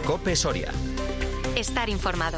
COPE Soria. Estar informado.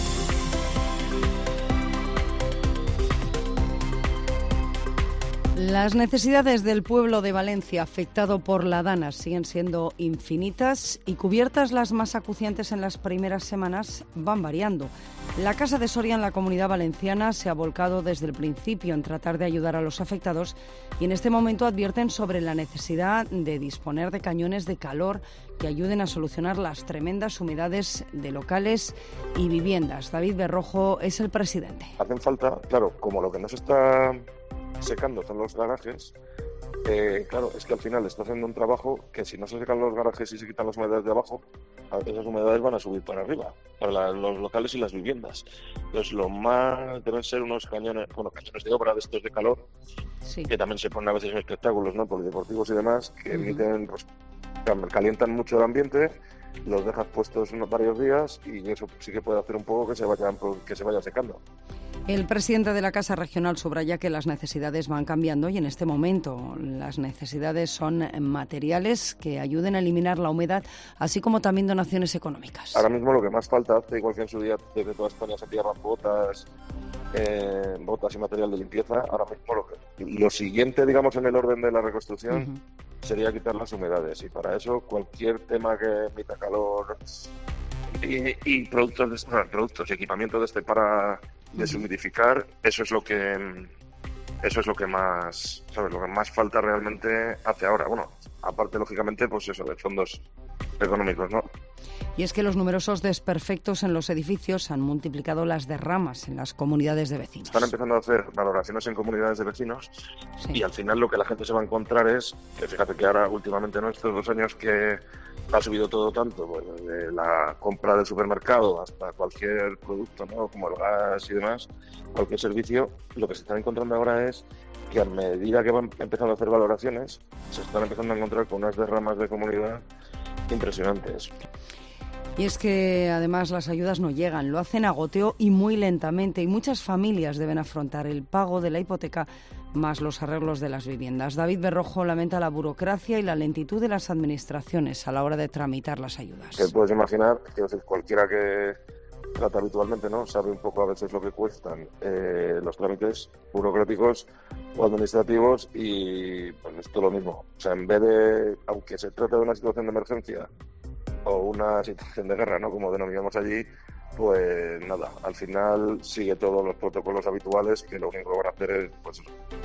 Las necesidades del pueblo de Valencia afectado por la Dana siguen siendo infinitas y cubiertas las más acuciantes en las primeras semanas van variando. La Casa de Soria en la Comunidad Valenciana se ha volcado desde el principio en tratar de ayudar a los afectados y en este momento advierten sobre la necesidad de disponer de cañones de calor que ayuden a solucionar las tremendas humedades de locales y viviendas. David Berrojo es el presidente. Hacen falta, claro, como lo que no se está secando son los garajes, claro, es que al final está haciendo un trabajo que si no se secan los garajes y se quitan las humedades de abajo, esas humedades van a subir para arriba, para los locales y las viviendas. Entonces lo más deben ser unos cañones de obra de estos de calor, sí, que también se ponen a veces en espectáculos, ¿no?, polideportivos y demás, que emiten, pues, calientan mucho el ambiente, los dejas puestos varios días y eso sí que puede hacer un poco que se vaya secando. El presidente de la Casa Regional subraya que las necesidades van cambiando y en este momento las necesidades son materiales que ayuden a eliminar la humedad, así como también donaciones económicas. Ahora mismo lo que más falta hace, igual que en su día desde toda España se enviaban botas y material de limpieza, ahora mismo lo siguiente, digamos, en el orden de la reconstrucción sería quitar las humedades, y para eso cualquier tema que emita calor y productos y equipamiento de este para deshumidificar, eso es lo que más, ¿sabes?, lo que más falta realmente hace ahora. Bueno, aparte, lógicamente, pues eso, de fondos económicos, ¿no? Y es que los numerosos desperfectos en los edificios han multiplicado las derramas en las comunidades de vecinos. Están empezando a hacer valoraciones en comunidades de vecinos, sí, y al final lo que la gente se va a encontrar es que, fíjate que ahora últimamente, ¿no?, estos 2 años que ha subido todo tanto, pues desde la compra del supermercado hasta cualquier producto, ¿no?, como el gas y demás, cualquier servicio, lo que se están encontrando ahora es que a medida que van empezando a hacer valoraciones, se están empezando a encontrar con unas derramas de comunidad impresionantes. Y es que además las ayudas no llegan, lo hacen a goteo y muy lentamente, y muchas familias deben afrontar el pago de la hipoteca más los arreglos de las viviendas. David Berrojo lamenta la burocracia y la lentitud de las administraciones a la hora de tramitar las ayudas. Que puedes imaginar, que cualquiera que trata habitualmente, ¿no?, sabe un poco a veces lo que cuestan los trámites burocráticos o administrativos, y pues esto es lo mismo. O sea, en vez de, aunque se trate de una situación de emergencia o una situación de guerra, ¿no?, como denominamos allí, pues nada, al final sigue todos los protocolos habituales, que lo único que van a hacer es, pues,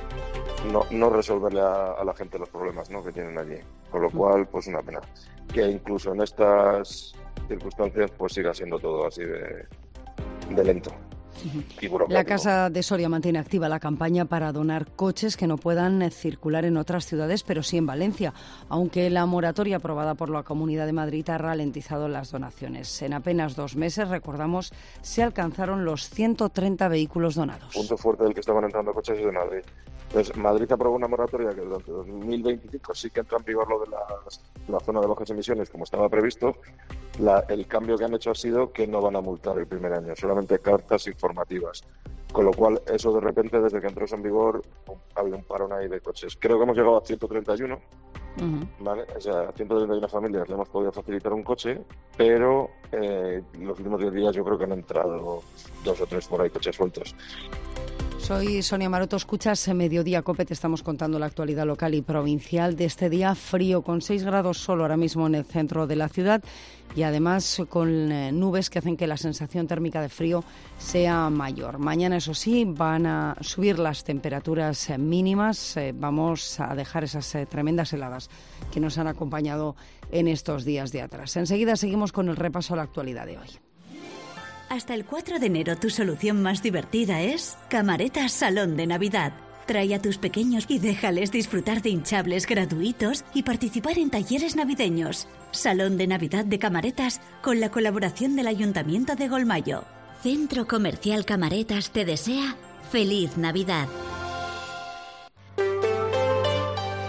no resolverle a la gente los problemas, ¿no?, que tienen allí. Con lo cual, pues una pena que incluso en estas circunstancias pues siga siendo todo así de lento. La Casa de Soria mantiene activa la campaña para donar coches que no puedan circular en otras ciudades, pero sí en Valencia, aunque la moratoria aprobada por la Comunidad de Madrid ha ralentizado las donaciones. En apenas 2 meses, recordamos, se alcanzaron los 130 vehículos donados. Punto fuerte del que estaban entrando coches es de Madrid. Entonces, Madrid aprobó una moratoria que durante 2025 sí que entra en vigor lo de la zona de bajas emisiones, como estaba previsto. El cambio que han hecho ha sido que no van a multar el primer año, solamente cartas informativas. Con lo cual, eso de repente, desde que entró eso en vigor, ha habido un parón ahí de coches. Creo que hemos llegado a 131, ¿vale? O sea, a 131 familias le hemos podido facilitar un coche, pero los últimos 10 días yo creo que han entrado 2 o 3 por ahí coches sueltos. Soy Sonia Maroto, escuchas Mediodía COPE, te estamos contando la actualidad local y provincial de este día frío, con 6 grados solo ahora mismo en el centro de la ciudad y además con nubes que hacen que la sensación térmica de frío sea mayor. Mañana, eso sí, van a subir las temperaturas mínimas, vamos a dejar esas tremendas heladas que nos han acompañado en estos días de atrás. Enseguida seguimos con el repaso a la actualidad de hoy. Hasta el 4 de enero tu solución más divertida es Camaretas Salón de Navidad. Trae a tus pequeños y déjales disfrutar de hinchables gratuitos y participar en talleres navideños. Salón de Navidad de Camaretas con la colaboración del Ayuntamiento de Golmayo. Centro Comercial Camaretas te desea ¡Feliz Navidad!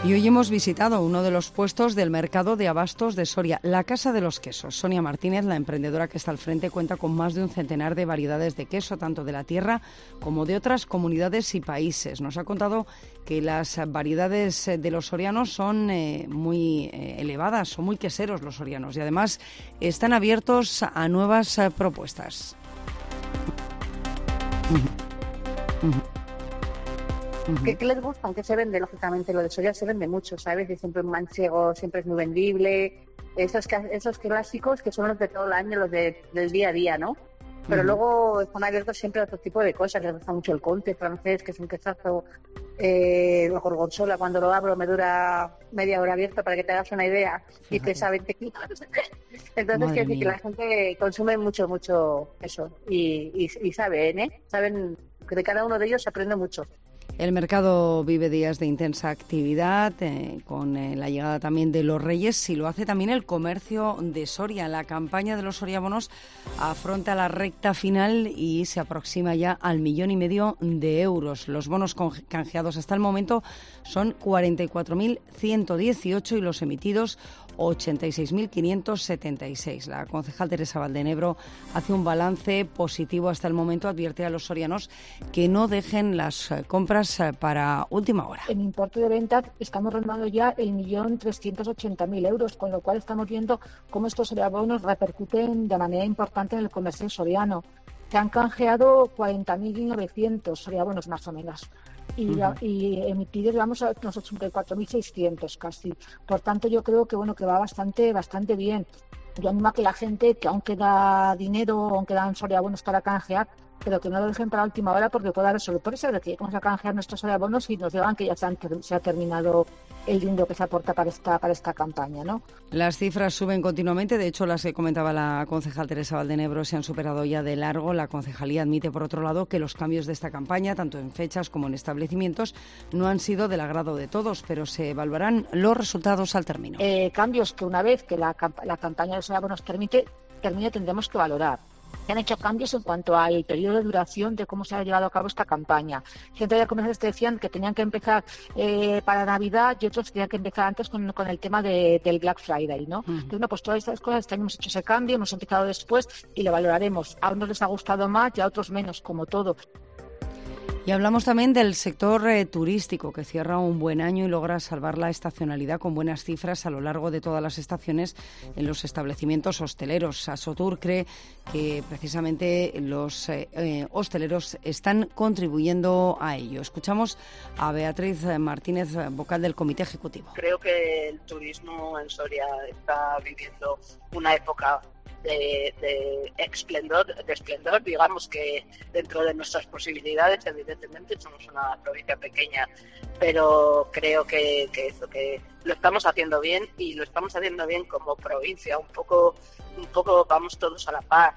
Y hoy hemos visitado uno de los puestos del mercado de abastos de Soria, la Casa de los Quesos. Sonia Martínez, la emprendedora que está al frente, cuenta con más de un centenar de variedades de queso, tanto de la tierra como de otras comunidades y países. Nos ha contado que las variedades de los sorianos son muy elevadas, son muy queseros los sorianos y además están abiertos a nuevas propuestas. ¿Qué les gustan? ¿Qué se vende? Lógicamente, lo de Soria se vende mucho, ¿sabes? Y siempre un manchego siempre es muy vendible. Esos clásicos que son los de todo el año, los del día a día, ¿no? Pero luego están abiertos siempre a otro tipo de cosas. Les gusta mucho el conte francés, que es un quesazo. El gorgonzola, cuando lo abro, me dura media hora abierto para que te hagas una idea. Y pesa 20 kilos. Entonces, quiero decir que la gente consume mucho eso. Y saben, ¿eh? Saben que de cada uno de ellos se aprende mucho. El mercado vive días de intensa actividad, con la llegada también de los Reyes, y lo hace también el comercio de Soria. La campaña de los soriabonos afronta la recta final y se aproxima ya al 1,5 millones de euros. Los bonos canjeados hasta el momento son 44.118 y los emitidos 86.576. La concejal Teresa Valdenebro hace un balance positivo hasta el momento, advierte a los sorianos que no dejen las compras para última hora. En importe de ventas estamos rondando ya el 1.380.000 euros, con lo cual estamos viendo cómo estos soriabonos repercuten de manera importante en el comercio soriano. Se han canjeado 40.900 soriabonos más o menos. Y emitidos vamos a unos 84.600 casi. Por tanto, yo creo que que va bastante bien. Yo animo a que la gente, que aún queda dinero, aún quedan soriabonos para canjear, pero que no lo dejen para la última hora, porque puede haber sorpresa de que vamos a canjear nuestros soriabonos y nos digan que ya se ha terminado el dinero que se aporta para esta campaña, ¿no? Las cifras suben continuamente. De hecho, las que comentaba la concejal Teresa Valdenebro se han superado ya de largo. La concejalía admite, por otro lado, que los cambios de esta campaña, tanto en fechas como en establecimientos, no han sido del agrado de todos, pero se evaluarán los resultados al término. Cambios que una vez que la campaña de soriabonos termine, tendremos que valorar. Se han hecho cambios en cuanto al periodo de duración de cómo se ha llevado a cabo esta campaña. Gente de comercios decían que tenían que empezar para Navidad y otros tenían que empezar antes con el tema del Black Friday, ¿no? Entonces, pues todas estas cosas, este año hemos hecho ese cambio, hemos empezado después y lo valoraremos. A unos les ha gustado más y a otros menos, como todo. Y hablamos también del sector turístico, que cierra un buen año y logra salvar la estacionalidad con buenas cifras a lo largo de todas las estaciones en los establecimientos hosteleros. Asotur cree que precisamente los hosteleros están contribuyendo a ello. Escuchamos a Beatriz Martínez, vocal del Comité Ejecutivo. Creo que el turismo en Soria está viviendo una época de esplendor, digamos que dentro de nuestras posibilidades, evidentemente somos una provincia pequeña, pero creo que lo estamos haciendo bien y lo estamos haciendo bien como provincia, un poco vamos todos a la par,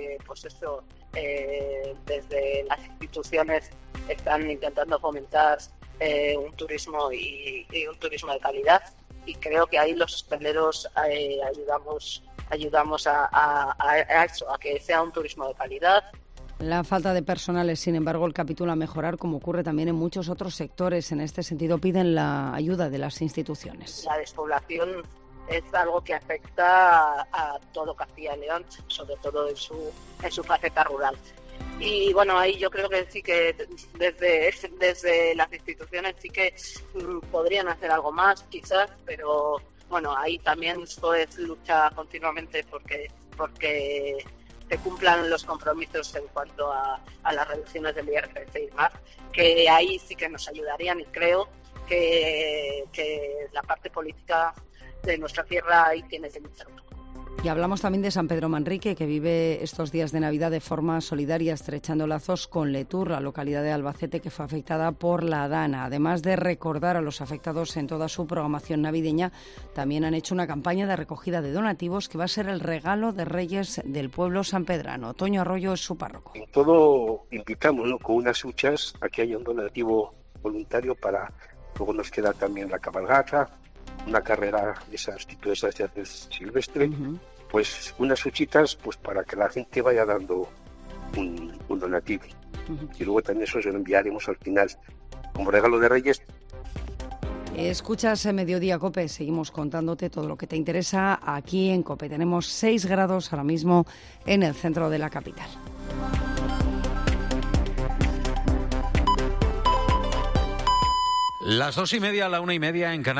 desde las instituciones están intentando fomentar un turismo y un turismo de calidad, y creo que ahí los hosteleros ayudamos a eso, a que sea un turismo de calidad. La falta de personal es, sin embargo, el capítulo a mejorar, como ocurre también en muchos otros sectores. En este sentido, piden la ayuda de las instituciones. La despoblación es algo que afecta a todo Castilla y León, sobre todo en su faceta rural. Y bueno, ahí yo creo que sí que desde las instituciones sí que podrían hacer algo más, quizás, pero bueno, ahí también SOES lucha continuamente porque se cumplan los compromisos en cuanto a las reducciones del IRPF y más, que ahí sí que nos ayudarían, y creo que la parte política de nuestra tierra ahí tiene que luchar un poco. Y hablamos también de San Pedro Manrique, que vive estos días de Navidad de forma solidaria, estrechando lazos con Letur, la localidad de Albacete que fue afectada por la Dana. Además de recordar a los afectados en toda su programación navideña, también han hecho una campaña de recogida de donativos que va a ser el regalo de Reyes del pueblo sanpedrano. Toño Arroyo es su párroco. En todo invitamos, ¿no?, con unas huchas a que haya un donativo voluntario para... Luego nos queda también la cabalgata, una carrera de esas tipos de silvestre, pues unas huchitas pues para que la gente vaya dando un donativo. Y luego también eso se lo enviaremos al final como regalo de Reyes Escuchas Mediodía COPE, seguimos contándote todo lo que te interesa aquí en COPE. Tenemos 6 grados ahora mismo en el centro de la capital. Las 2:30, la 1:30 en Canarias.